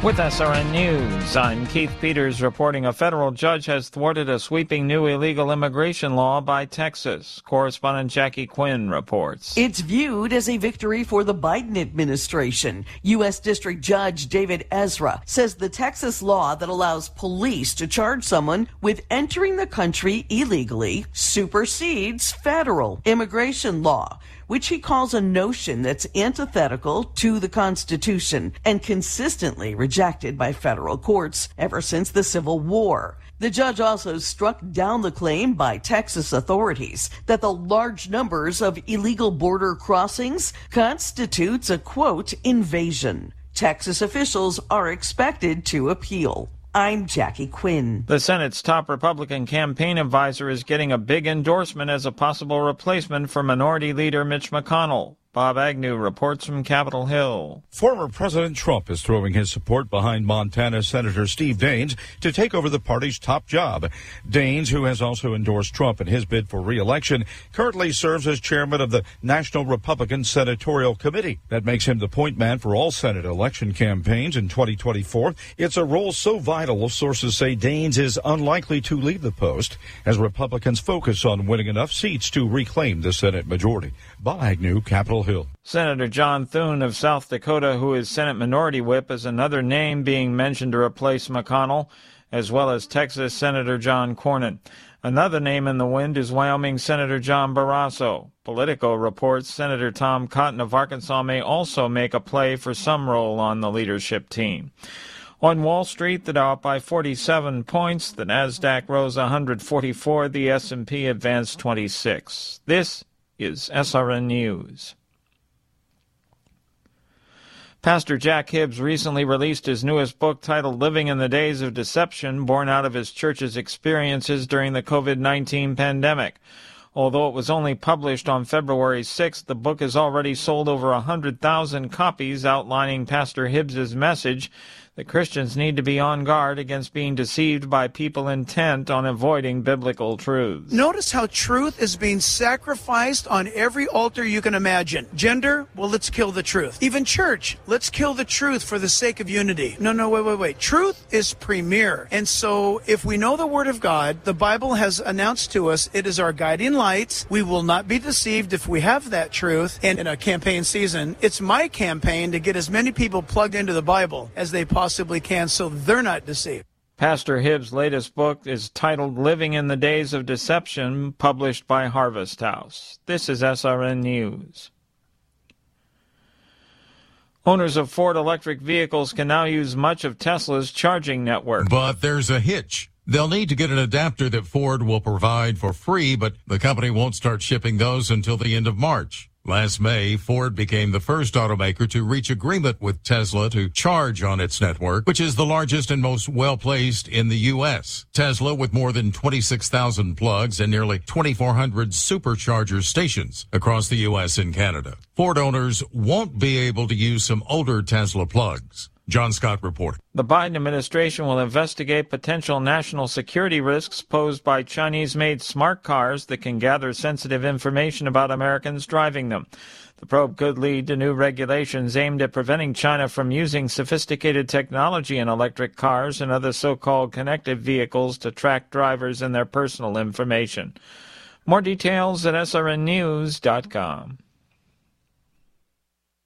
With SRN News, I'm Keith Peters reporting a federal judge has thwarted a sweeping new illegal immigration law by Texas. Correspondent Jackie Quinn reports. It's viewed as a victory for the Biden administration. U.S. District Judge David Ezra says the Texas law that allows police to charge someone with entering the country illegally supersedes federal immigration law, which he calls a notion that's antithetical to the Constitution and consistently rejected by federal courts ever since the Civil War. The judge also struck down the claim by Texas authorities that the large numbers of illegal border crossings constitutes a, quote, invasion. Texas officials are expected to appeal. I'm Jackie Quinn. The Senate's top Republican campaign advisor is getting a big endorsement as a possible replacement for Minority Leader Mitch McConnell. Bob Agnew reports from Capitol Hill. Former President Trump is throwing his support behind Montana Senator Steve Daines to take over the party's top job. Daines, who has also endorsed Trump in his bid for re-election, currently serves as chairman of the National Republican Senatorial Committee. That makes him the point man for all Senate election campaigns in 2024. It's a role so vital, sources say Daines is unlikely to leave the post as Republicans focus on winning enough seats to reclaim the Senate majority. Bob Agnew, Capitol Hill. Senator John Thune of South Dakota, who is Senate Minority Whip, is another name being mentioned to replace McConnell, as well as Texas Senator John Cornyn. Another name in the wind is Wyoming Senator John Barrasso. Politico reports Senator Tom Cotton of Arkansas may also make a play for some role on the leadership team. On Wall Street, the Dow up by 47 points, the Nasdaq rose 144, the S&P advanced 26. This is SRN News. Pastor Jack Hibbs recently released his newest book titled Living in the Days of Deception, born out of his church's experiences during the COVID-19 pandemic. Although it was only published on February 6th, the book has already sold over 100,000 copies, outlining Pastor Hibbs' message that Christians need to be on guard against being deceived by people intent on avoiding biblical truths. Notice how truth is being sacrificed on every altar you can imagine. Gender, well, let's kill the truth. Even church, let's kill the truth for the sake of unity. No, wait. Truth is premier. And so if we know the Word of God, the Bible has announced to us it is our guiding light. We will not be deceived if we have that truth. And in a campaign season, it's my campaign to get as many people plugged into the Bible as they possibly can so they're not deceived. Pastor Hibbs' latest book is titled Living in the Days of Deception, published by Harvest House. This is SRN News. Owners of Ford electric vehicles can now use much of Tesla's charging network. But there's a hitch. They'll need to get an adapter that Ford will provide for free, but the company won't start shipping those until the end of March. Last May, Ford became the first automaker to reach agreement with Tesla to charge on its network, which is the largest and most well-placed in the U.S. Tesla, with more than 26,000 plugs and nearly 2,400 supercharger stations across the U.S. and Canada. Ford owners won't be able to use some older Tesla plugs. John Scott reporting. The Biden administration will investigate potential national security risks posed by Chinese-made smart cars that can gather sensitive information about Americans driving them. The probe could lead to new regulations aimed at preventing China from using sophisticated technology in electric cars and other so-called connected vehicles to track drivers and their personal information. More details at srnnews.com.